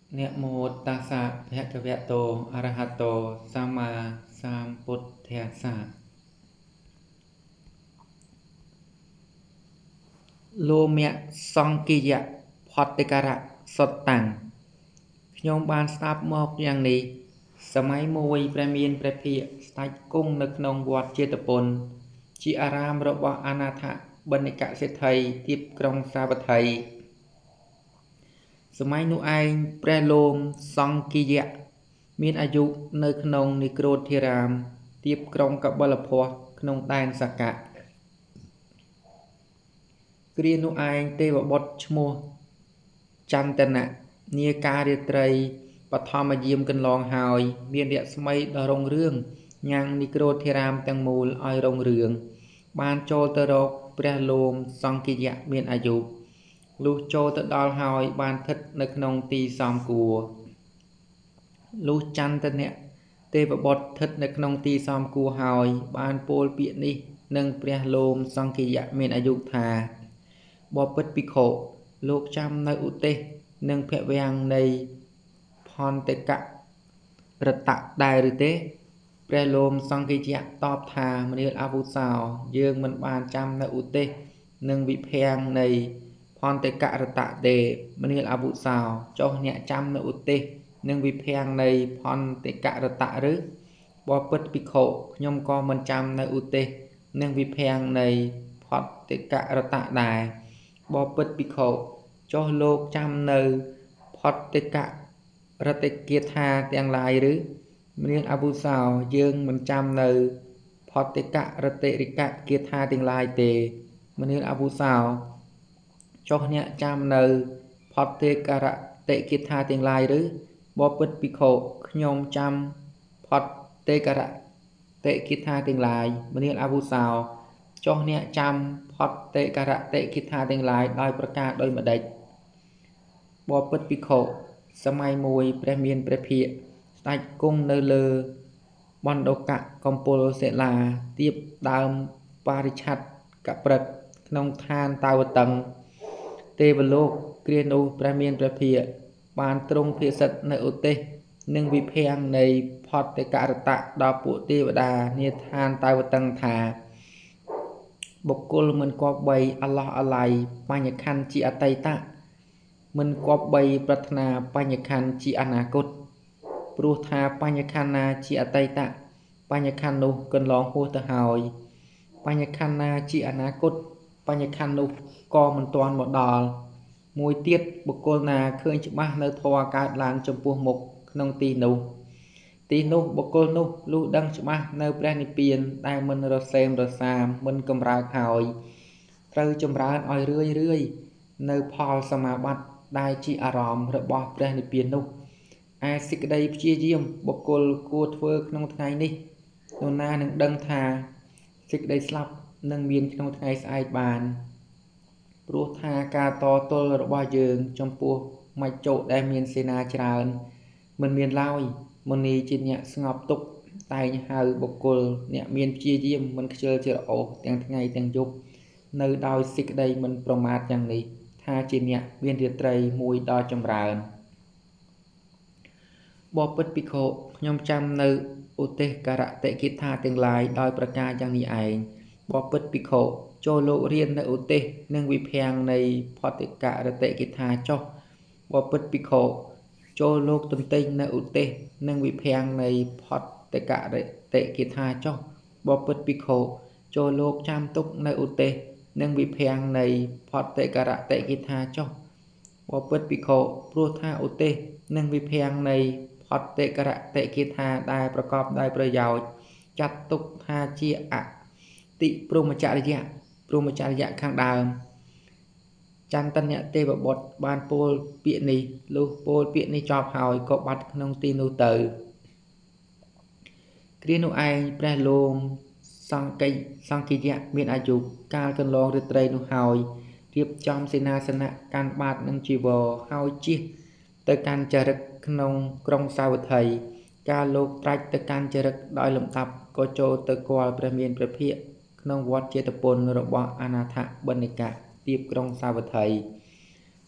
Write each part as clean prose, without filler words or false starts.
นะโมตัสสะภะคะวะโตอะระหะโตสัมมาสัมพุทธัสสะโลเมะសង្គិយៈផតតិការៈសុតតាំងខ្ញុំបានស្ដាប់មកយ៉ាងនេះសម័យមួយព្រះមានព្រះភិក្ខស្ដេចគង់នៅក្នុងវត្តជេតពនជាអារាមរបស់អនាថបណ្ឌិកសេដ្ឋីទីក្រុងសាវត្ថីសម័យនោះឯងព្រះលោមសង្គិយៈមានអាយុនៅក្នុងនិក្រូធិរាមទីក្រុងកបិលភ័ស្ត្រក្នុងដែនសកៈគ្រានោះឯងទេវបុត្រឈ្មោះចន្ទណៈនាការរាត្រីបឋមយាមកន្លងហើយមានរស្មីដ៏រុងរឿងញ៉ាំងនិក្រូធិរាមទាំងមូលឲ្យរុងរឿងបានចូលទៅរកព្រះលោមសង្គិយៈមានអាយុលុះចូលទៅដល់ហើយបានស្ថិតនៅក្នុងទីសមគួរលុះចន្ទណៈទេវបុត្រស្ថិតនៅក្នុងទីសមគួរហើយបានពោលពាក្យនេះនឹងព្រះលោមសង្គិយៈមានអាយុថាបពិតភិក្ខុលោកចាំនៅឧទេសនិងភវាំងនៃផន្តករតៈដែរឬទេព្រះលោមសង្គិយៈតបថាមនាលអវុសោយើងមិនបានចាំនៅឧទេសនិងវិភាំងនៃផន្តករតៈទេមនាលអវុសោចុះអ្នកចាំនៅឧទេសនិងវិភាំងនៃផន្តករតៈឬបពិតភិក្ខុខ្ញុំក៏មិនចាំនៅឧទេសនិងវិភាំងនៃផន្តករតៈដែរបពិតភិក្ខុចុះលោកចាំនៅផត្តករតគាថាទាំងឡាយឬមនាលអវុសោយើងមិនចាំនៅផត្តករតិរិកគាថាទាំងឡាយទេមនាលអវុសោចុះអ្នកចាំនៅផត្តករតិគាថាទាំងឡាយឬបពិតភិក្ខុខ្ញុំចាំផត្តករតិគាថាទាំងឡាយមនាលអវុសោចុះអ្នកចាំផត្តករតិគាថាទាំងឡាយដោយប្រការដោយម្ដេចបពិតភិក្ខុសម័យមួយព្រះមានព្រះភិក្ខស្ដេចគង់នៅលើបណ្ឌកៈកំពូលសិលាទៀបដើមបរិឆ័ទកព្រឹកក្នុងឋានតាវតឹងទេវលោកគ្រានោះព្រះមានព្រះភិក្ខបានទ្រង់ភិសិដ្ឋនៅឧទេសនិងវិភាំងនៃផត្តករតៈដល់ពួកទេវតានាឋានតាវតឹងថាបុគ្គលមិនគប្បីអឡោះអាល័យបញ្ញខੰជាអតីតៈមិនគប្បីប្រាថ្នាបញ្ញខੰជាអនាគតព្រោះថាបញ្ញខੰណាជាអតីតៈបញ្ញខੰនោះកន្លងហួសទៅហើយបញ្ញខੰណាជាអនាគតបញ្ញខੰនោះក៏មិនទាន់មកដល់មួយទៀតបុគ្គលណាឃើញច្បាស់នៅធម៌កើតឡើងចំពោះមុខក្នុងទីនោះបុគ្គលនោះលុះដឹងច្បាស់នៅព្រះនិព្វានដែលមិនរសេមរសាមមិនកំរើកហើយត្រូវចម្រើនឲ្យរឿយនៅផលសមាបត្តិដែលជាអារម្មណ៍របស់ព្រះនិព្វាននោះឯសេចក្តីព្យាយាមបុគ្គលគួរធ្វើក្នុងថ្ងៃនេះនរណានឹងដឹងថាសេចក្តីស្លាប់នឹងមានក្នុងថ្ងៃស្អែកបានព្រោះថាការតទល់របស់យើងចំពោះមច្ចុដែលមានសេនាច្រើនមិនមានឡើយមុនីជាអ្នកស្ងប់ទុក្ខតែងហៅបុគ្គលអ្នកមានព្យាយាមមិនខ្ជិលច្រអូសទាំងថ្ងៃទាំងយប់នៅដោយសេចក្តីមិនប្រមាទយ៉ាងនេះថាជាអ្នកមានរាត្រីមួយដ៏ចម្រើនបពិតភិក្ខុខ្ញុំចាំនៅឧទេសករតិកិថាទាំងឡាយដោយប្រការយ៉ាងនេះឯងបពិតភិក្ខុចូលលោករៀននៅឧទេសនិងវិភាំងនៃផត្តករតិកិថាចុះបពិតភិក្ខុចូលលោកទន្ទិញនៅឧទេសនិងវិភាំងនៃផត្តករតិកិថាចុះបពិតភិក្ខុចូលលោកចាំទុកនៅឧទេសនិងវិភាំងនៃផត្តករតិកិថាចុះបពិតភិក្ខុព្រោះថាឧទេសនិងវិភាំងនៃផត្តករតិកិថាដែលប្រកបដោយប្រយោជន៍ចាត់ទុកថាជាអតិព្រហ្មចរិយៈខាងដើមចន្ទនៈទេវបុត្របានពោលពាក្យនេះលុះពោលពាក្យនេះចប់ហើយក៏បាត់ក្នុងទីនោះទៅគ្រានោះឯងព្រះលោមសង្គិយៈមានអាយុកាលកន្លងរាត្រីនោះហើយរៀបចំសេនាសនៈកាន់បាតនិងជីវរហើយជិះទៅកាន់ចរិកក្នុងក្រុងសាវត្ថីកាលលោកត្រាច់ទៅកាន់ចរិកដោយលំដាប់ក៏ចូលទៅគាល់ព្រះមានព្រះភិក្ខក្នុងវត្តជេតពនរបស់អនាថបណ្ឌិកទីក្រុងសាវត្ថី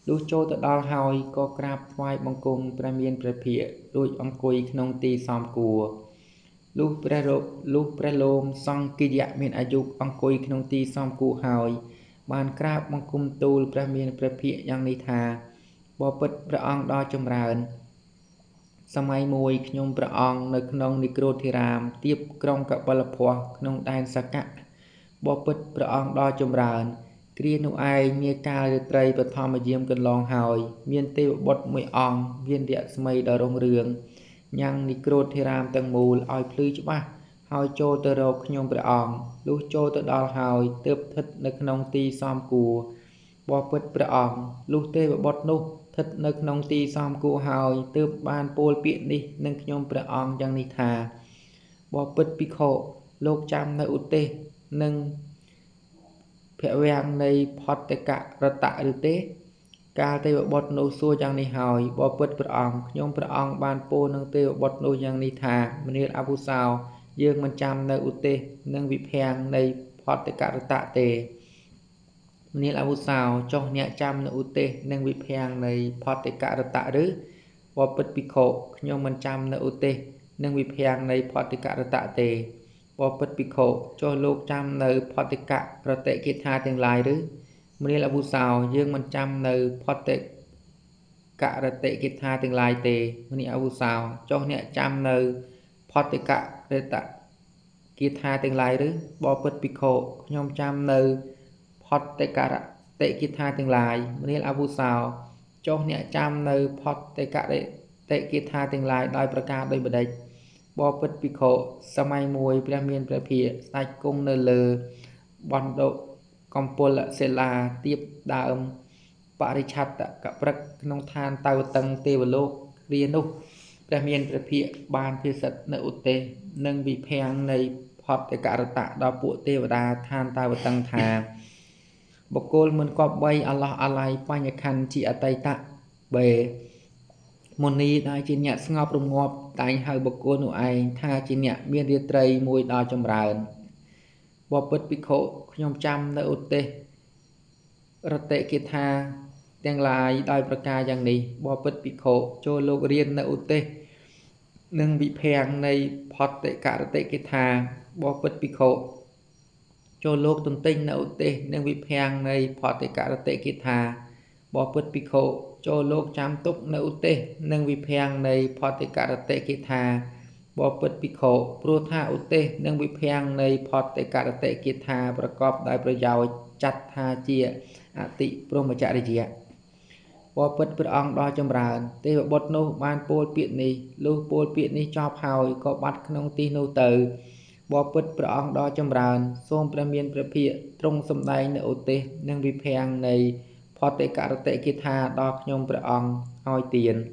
លុះចូលទៅដល់ហើយក៏ក្រាបថ្វាយបង្គំព្រះមានព្រះភិក្ខរួចអង្គុយក្នុងទីសមគួរលុះព្រះលោមសង្ឃយៈមានអាយុអង្គុយក្នុងទីសមគួរហើយបានក្រាបបង្គំទូលព្រះមានព្រះភិក្ខយ៉ាងនេះថាបបិទ្ធព្រះអង្គដ៏ចម្រើនសម័យមួយខ្ញុំព្រះអង្គនៅក្នុងនិក្រូធិរាមទៀបក្រុងកបិលភ័ស្ត្រក្នុងដែនសកៈបបិទ្ធព្រះអង្គដ៏ចម្រើនគ្រានោះឯងនាកាលរាត្រីបឋមយាមកន្លងហើយមានទេវបុត្រមួយអង្គមានរស្មីដ៏រុងរឿងញ៉ាំងនិក្រូធិរាមទាំងមូលឲ្យភ្លឺច្បាស់ហើយចូលទៅរកខ្ញុំព្រះអង្គលុះចូលទៅដល់ហើយទើបស្ថិតនៅក្នុងទីសមគួរបបិទ្ធព្រះអង្គលុះទេវបុត្រនោះស្ថិតនៅក្នុងទីសមគួរហើយទើបបានពោលពាក្យនេះនឹងខ្ញុំព្រះអង្គយ៉ាងនេះថាបបិទ្ធភិក្ខុលោកចាំនៅឧទេសនិងភវាំងនៃផតករតៈឬទេកាលទេវបុត្រនោះសួរយ៉ាងនេះហើយបបិទ្ធព្រះអង្គខ្ញុំព្រះអង្គបានពោលនឹងទេវបុត្រនោះយ៉ាងនេះថាមនាលអវុសោយើងមិនចាំនៅឧទេសនិងវិភាំងនៃផតករតៈទេមនាលអវុសោចុះអ្នកចាំនៅឧទេសនិងវិភាំងនៃផតករតៈឬបបិទ្ធភិក្ខុខ្ញុំមិនចាំនៅឧទេសនិងវិភាំងនៃផតករតៈទេបបិទ្ធភិក្ខុចុះលោកចាំនៅផតកប្រតិកិថាទាំងឡាយឬមនាលអវុសោយើងមិនចាំនៅផតកករតិកិថាទាំងឡាយទេមនាលអវុសោចុះអ្នកចាំនៅផតកករតៈកិថាទាំងឡាយឬបបិទ្ធភិក្ខុខ្ញុំចាំនៅផតកករតិកិថាទាំងឡាយមនាលអវុសោចុះអ្នកចាំនៅផតកករតិកិថាទាំងឡាយដោយប្រការដូចម្ដេចបបិទ្ធភិក្ខុសម័យមួយព្រះមានព្រះភិក្ខស្ដេចគង់នៅលើបណ្ដុកំពលសិលាទៀបដើមបរិឆត្តកព្រឹកក្នុងឋានតៅតឹងទេវលោកគ្រានោះព្រះមានព្រះភិក្ខបានពិសិដ្ឋនៅឧទេសនិងវិភាំងនៃផតករតៈដល់ពួកទេវតាឋានតៅតឹងថាបុគ្គលមិនគប្បីអឡោះអាល័យបញ្ញខណ្ឌជាអតីតៈបេមុនីដែលជាអ្នកស្ងប់រងាប់តែងហៅបុគ្គលនោះឯងថាជាអ្នកមានរាត្រីមួយដ៏ចម្រើនបបិទ្ធភិក្ខុខ្ញុំចាំនៅឧទេសរតិកិថាទាំងឡាយដោយប្រការយ៉ាងនេះបបិទ្ធភិក្ខុចូលលោករៀននៅឧទេសនិងវិភាំងនៃផតកករតិកិថាបបិទ្ធភិក្ខុចូលលោកទន្ទិញនៅឧទេសនិងវិភាំងនៃផតកករតិកិថាបបិទ្ធភិក្ខុចូលលោកចាំទុកនៅឧទេសនិងវិភាំងនៃផតកករតិកិថាបបិទ្ធភិក្ខុព្រោះថាឧទេសនិងវិភាំងនៃផតកករតិកិថាប្រកបដោយប្រយោជន៍ចាត់ថាជាអតិព្រហ្មចរិយៈបបិទ្ធព្រះអង្គដ៏ចម្រើនទេវបុត្រនោះបានពោលពាក្យនេះលុះពោលពាក្យនេះចប់ហើយក៏បាត់ក្នុងទីនោះទៅបបិទ្ធព្រះអង្គដ៏ចម្រើនសូមព្រះមានព្រះភិក្ខទ្រង់សម្ដែងនៅឧទេសនិងវិភាំងនៃផតកករតិកិថាដល់ខ្ញុំព្រះអង្គឲ្យទាន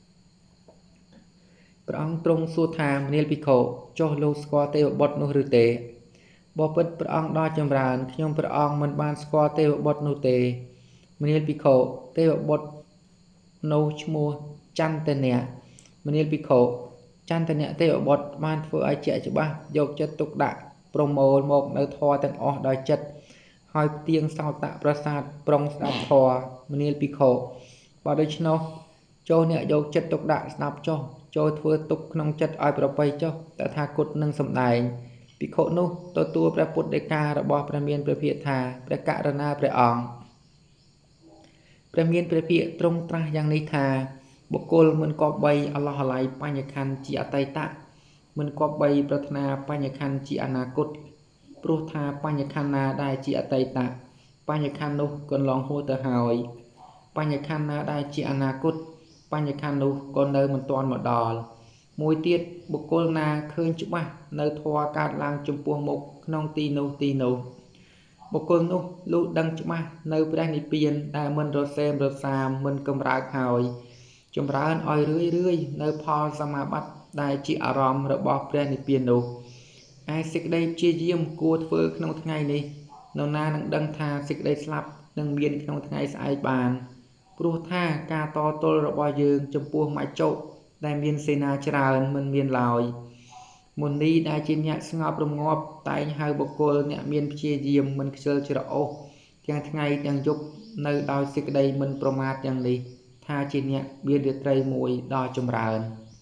ព្រះអង្គទ្រង់សួរថាមនាលភិក្ខុចុះលោកស្គាល់ទេវបុត្រនោះឬទេបបិទ្ធព្រះអង្គដ៏ចម្រើនខ្ញុំព្រះអង្គមិនបានស្គាល់ទេវបុត្រនោះទេមនាលភិក្ខុទេវបុត្រនោះឈ្មោះចន្ទនៈមនាលភិក្ខុចន្ទនៈទេវបុត្របានធ្វើឲ្យជាក់ច្បាស់យកចិត្តទុកដាក់ប្រមូលមកនៅធម៌ទាំងអស់ដោយចិត្តហើយផ្ទៀងសោតប្រាសាទប្រុងស្ដាប់ធម៌មនាលភិក្ខុបើដូច្នោះចូលអ្នកយកចិត្តទុកដាក់ស្ដាប់ចុះចូលធ្វើទុកក្នុងចិត្តឲ្យប្រពៃចុះតថាគតនឹងសម្ដែងភិក្ខុនោះទទួលព្រះពុទ្ធដីការបស់ព្រះមានព្រះភិក្ខថាព្រះករុណាព្រះអង្គព្រះមានព្រះភិក្ខទ្រង់ត្រាស់យ៉ាងនេះថាបុគ្គលមិនគប្បីអឡោះអាល័យបញ្ញខណ្ឌជាអតីតៈមិនគប្បីប្រាថ្នាបញ្ញខណ្ឌជាអនាគតព្រោះថាបញ្ញខណ្ឌណាដែលជាអតីតៈបញ្ញខណ្ឌនោះកន្លងហួសទៅហើយបញ្ញខណ្ឌណាដែលជាអនាគតបញ្ញខណ្ឌនោះក៏នៅមិនទាន់មកដល់មួយទៀតបុគ្គលណាឃើញច្បាស់នៅធម៌កើតឡើងចំពោះមុខក្នុងទីនោះបុគ្គលនោះលុះដឹងច្បាស់នៅព្រះនិព្វានដែលមិនរសេមរសាមមិនកម្រើកហើយចម្រើនឲ្យរឿយនៅផលសមាបត្តិដែលជាអារម្មណ៍របស់ព្រះនិព្វាននោះឯសេចក្តីព្យាយាមគួរធ្វើក្នុងថ្ងៃនេះនរណានឹងដឹងថាសេចក្តីស្លាប់នឹងមានក្នុងថ្ងៃស្អែកបានព្រោះថាការតទល់របស់យើងចំពោះមច្ចុដែលមានសេនាច្រើនមិនមានឡើយមុនីដែលជាអ្នកស្ងប់រងាប់តែងហៅបុគ្គលអ្នកមានព្យាយាមមិនខ្ជិលច្រអូសទាំងថ្ងៃទាំងយប់នៅដោយសេចក្តីមិនប្រមាទយ៉ាងនេះថាជាអ្នកមានរាត្រីមួយដ៏ចម្រើន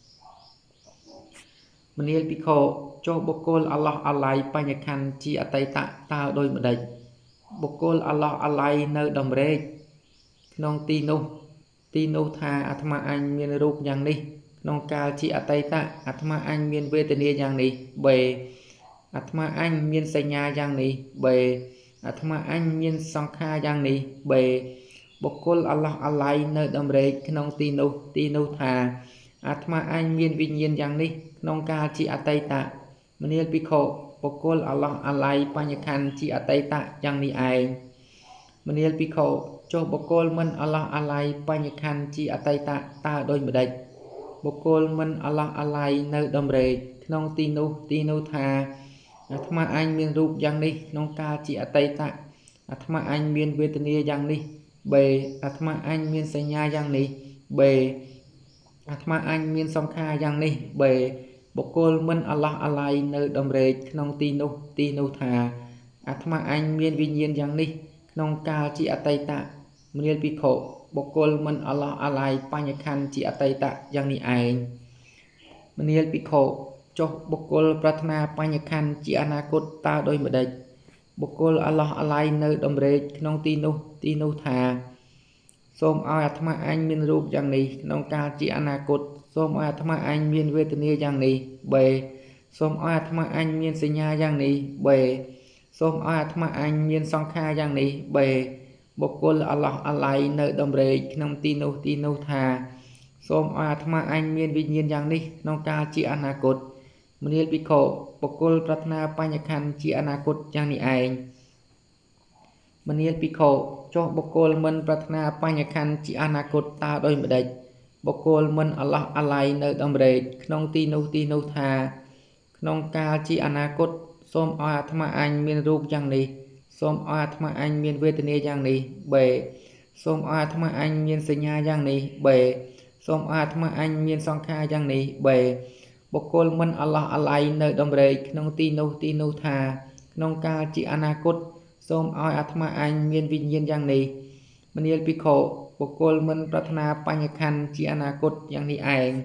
មនាលភិក្ខុចុះបុគ្គលអល់ឡោះអាឡៃបញ្ញខណ្ឌជាអតីតតើដោយម្ដេចបុគ្គលអល់ឡោះអាឡៃនៅដំរែកក្នុងទីនោះថាអាត្មាអញមានរូបយ៉ាងនេះក្នុងកាលជាអតីតអាត្មាអញមានវេទនាយ៉ាងនេះបេអាត្មាអញមានសញ្ញាយ៉ាងនេះបេអាត្មាអញមានសង្ខារយ៉ាងនេះបេបុគ្គលអល់ឡោះអាឡៃនៅដំរែកក្នុងទីនោះថាអាត្មាអញមានវិញ្ញាណយ៉ាងនេះក្នុងកាលជាអតីតមនាលភិក្ខុបុគ្គលអល់ឡោះអាឡៃបញ្ញខណ្ឌជាអតីតយ៉ាងនេះឯងមនាលភិក្ខុចុះបុគ្គលមិនអល់ឡោះអាឡៃបញ្ញខណ្ឌជាអតីតតើដោយម្ដេចបុគ្គលមិនអល់ឡោះអាឡៃនៅដំរែកក្នុងទីនោះថាអាត្មាអញមានរូបយ៉ាងនេះក្នុងកាលជាអតីតអាត្មាអញមានវេទនាយ៉ាងនេះបេអាត្មាអញមានសញ្ញាយ៉ាងនេះបេអាត្មាអញមានសង្ខារយ៉ាងនេះបេបុគ្គលមិនអល់ឡោះអាឡៃនៅដំរែកក្នុងទីនោះថាអាត្មាអញមានវិញ្ញាណយ៉ាងនេះក្នុងកាលជាអតីតមនាលភិក្ខុបុគ្គលមិនអល់ឡោះអាឡៃបញ្ញខណ្ឌជាអតីតយ៉ាងនេះឯងមនាលភិក្ខុចុះបុគ្គលប្រាថ្នាបញ្ញខណ្ឌជាអនាគតតើដោយម្ដេចបុគ្គលអល់ឡោះអាឡៃនៅដំរែកក្នុងទីនោះថាសូមឲ្យអាត្មាអញមានរូបយ៉ាងនេះក្នុងកាលជាអនាគតសូមឲ្យអាត្មាអញមានវេទនាយ៉ាងនេះបេសូមឲ្យអាត្មាអញមានសញ្ញាយ៉ាងនេះបេសូមឲ្យអាត្មាអញមានសង្ខារយ៉ាងនេះបេបុគ្គលអល់ឡោះអាឡៃនៅដំរែកក្នុងទីនោះថាសូមឲ្យអាត្មាអញមានវិញ្ញាណយ៉ាងនេះក្នុងកាលជាអនាគតមនាលភិក្ខុបុគ្គលប្រាថ្នាបញ្ញខណ្ឌជាអនាគតយ៉ាងនេះឯងមនាលភិក្ខុចុះបុគ្គលមិនប្រាថ្នាបញ្ញខណ្ឌជាអនាគតតើដោយម្ដេចបុគ្គលមិនអល់ឡោះអាឡៃនៅដំរែកក្នុងទីនោះថាក្នុងកាលជាអនាគតសូមឲ្យអាត្មាអញមានរូបយ៉ាងនេះសូមឲ្យអាត្មាអញមានវេទនាយ៉ាងនេះបេសូមឲ្យអាត្មាអញមានសញ្ញាយ៉ាងនេះបេសូមឲ្យអាត្មាអញមានសង្ខារយ៉ាងនេះបេបុគ្គលមិនអល់ឡោះអាឡៃនៅដំរែកក្នុងទីនោះថាក្នុងកាលជាអនាគតសូមឲ្យអាត្មាអញមានវិញ្ញាណយ៉ាងនេះមនាលភិក្ខុបុគ្គលមិនប្រាថ្នាបញ្ញខណ្ឌជាអនាគតយ៉ាងនេះឯង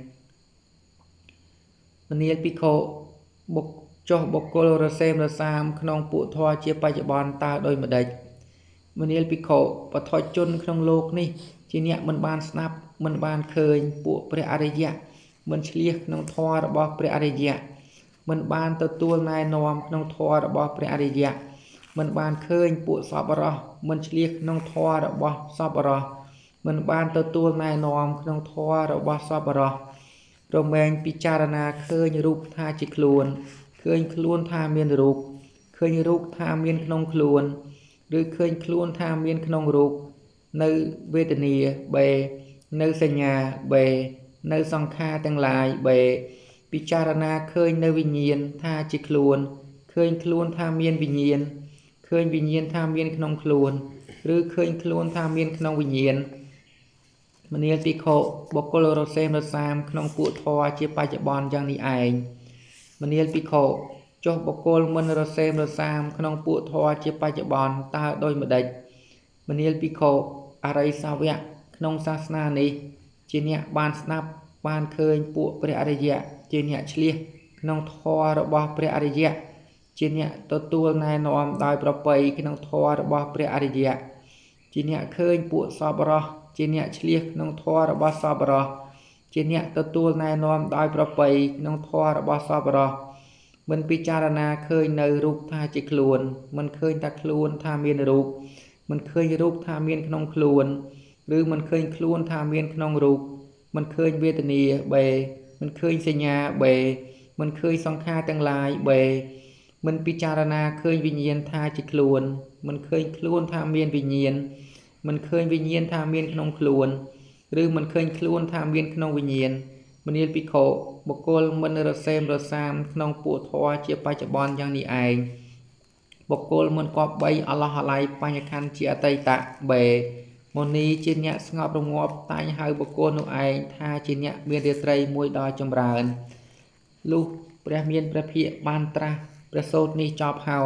មនាលភិក្ខុចុះបុគ្គលរសេមរសាមក្នុងពួកធម៌ជាបច្ចុប្បន្នតើដោយម្ដេចមនាលភិក្ខុបឋិជនក្នុងលោកនេះជាអ្នកមិនបានស្ដាប់មិនបានឃើញពួកព្រះអរិយៈមិនឆ្លៀសក្នុងធម៌របស់ព្រះអរិយៈមិនបានទទួលណែនាំក្នុងធម៌របស់ព្រះអរិយៈមិនបានឃើញពួកសប្បុរសមិនឆ្លៀសក្នុងធម៌របស់សប្បុរសមិនបានទទួលណែនាំក្នុងធម៌របស់សប្បុរសរមែងពិចារណាឃើញរូបថាជាខ្លួនឃើញខ្លួនថាមានរូបឃើញរូបថាមានក្នុងខ្លួនឬឃើញខ្លួនថាមានក្នុងរូបនៅវេទនាបេនៅសញ្ញាបេនៅសង្ខារទាំងឡាយបេពិចារណាឃើញនៅវិញ្ញាណថាជាខ្លួនឃើញខ្លួនថាមានវិញ្ញាណឃើញវិញ្ញាណថាមានក្នុងខ្លួនឬឃើញខ្លួនថាមានក្នុងវិញ្ញាណមនាលភិក្ខុបុគ្គលរសេមរសាមក្នុងពួកធម៌ជាបច្ចុប្បន្នយ៉ាងនេះឯងមនាលភិក្ខុចុះបុគ្គលមិនរសេមរសាមក្នុងពួកធម៌ជាបច្ចុប្បន្នតើដោយម្ដេចមនាលភិក្ខុអរិយសាវកក្នុងសាសនានេះជាអ្នកបានស្ដាប់បានឃើញពួកព្រះអរិយៈជាអ្នកឆ្លៀសក្នុងធម៌របស់ព្រះអរិយៈជាអ្នកទទួលណែនាំដោយប្រពៃក្នុងធម៌របស់ព្រះអរិយៈជាអ្នកឃើញពួកសប្បុរសជាអ្នកឆ្លៀសក្នុងធម៌របស់សប្បុរសជាអ្នកទទួលណែនាំដោយប្រពៃក្នុងធម៌របស់សប្បុរសមិនពិចារណាឃើញនៅរូបថាជាខ្លួនមិនឃើញតែខ្លួនថាមានរូបមិនឃើញរូបថាមានក្នុងខ្លួនឬមិនឃើញខ្លួនថាមានក្នុងរូបមិនឃើញវេទនាបេមិនឃើញសញ្ញាបេមិនឃើញសង្ខារទាំងឡាយបេមិនពិចារណាឃើញវិញ្ញាណថាជាខ្លួនមិនឃើញខ្លួនថាមានវិញ្ញាណមិនឃើញវិញ្ញាណថាមានក្នុងខ្លួនឬមិនឃើញខ្លួនថាមានក្នុងវិញ្ញាណមនាលភិក្ខុបុគ្គលមិនរសេមរសាមក្នុងពួកធម៌ជាបច្ចុប្បន្នយ៉ាងនេះឯងបុគ្គលមិនគប្បីអល់ឡោះអាឡៃបញ្ញខណ្ឌជាអតីតបេមុនីជាអ្នកស្ងប់រងាប់តែងហៅបុគ្គលនោះឯងថាជាអ្នកមានរាត្រីមួយដ៏ចម្រើនលុះព្រះមានព្រះភិក្ខបានត្រាស់ព្រះសូត្រនេះចប់ហើយ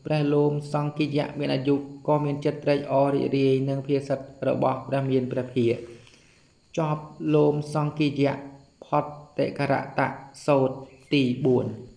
ព្រះលោមសង្គិយៈមានអាយុក៏មានចិត្តត្រេកអររីករាយនឹងភាសិតរបស់ព្រះមានព្រះភិក្ខចប់លោមសង្គិយៈផតតិករតៈសូត្រទី4